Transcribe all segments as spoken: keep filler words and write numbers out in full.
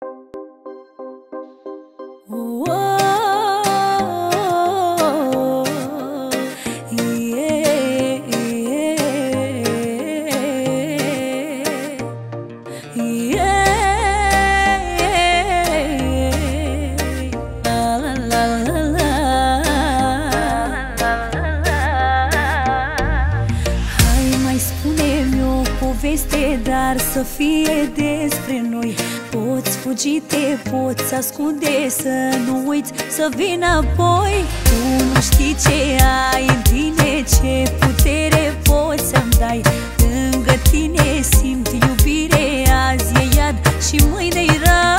Dar să fie despre noi. Poți fugi, te poți ascunde, să nu uiți să vii înapoi. Tu nu știi ce ai în tine, ce putere poți să-mi dai. Lângă tine simt iubire, azi e iad și mâine-i rai.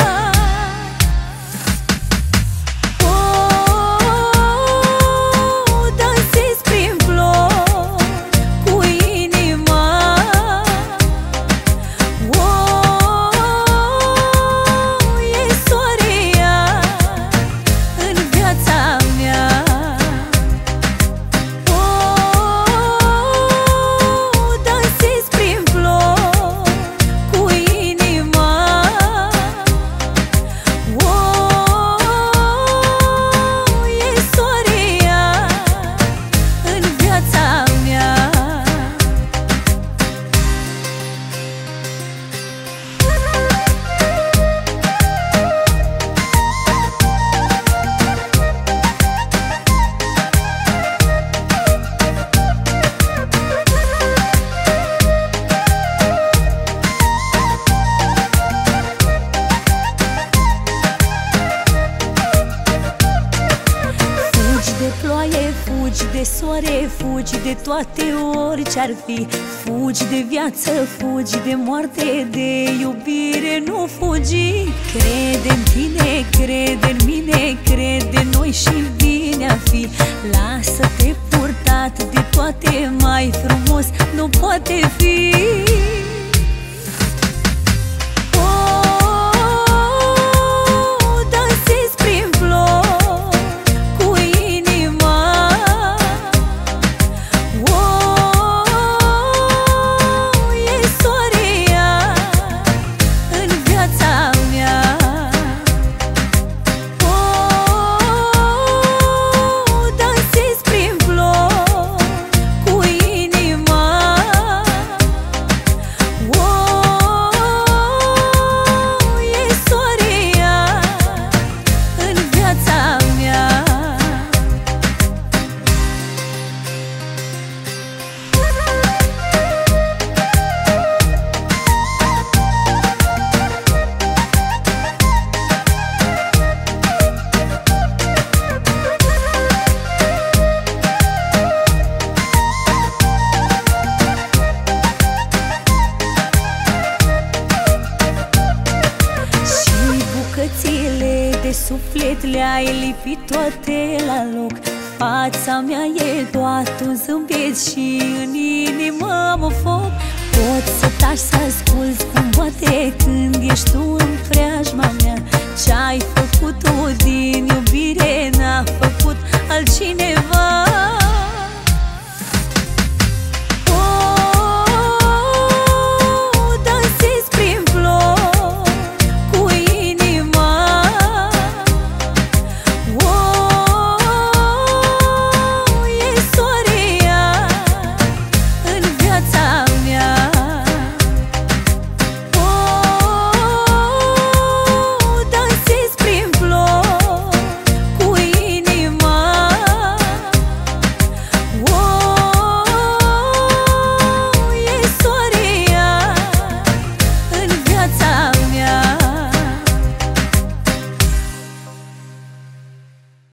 Fugi de soare, fugi de toate orice-ar fi. Fugi de viață, fugi de moarte, de iubire nu fugi. Crede în tine, crede în mine, crede în noi și bine a fi. Lasă-te purtat de toate, mai frumos nu poate fi. De suflet le-ai lipit toate la loc. Fața mea e doar un zâmbet și în inimă mă foc. Poți să taci, să asculți cum bate când ești tu în prea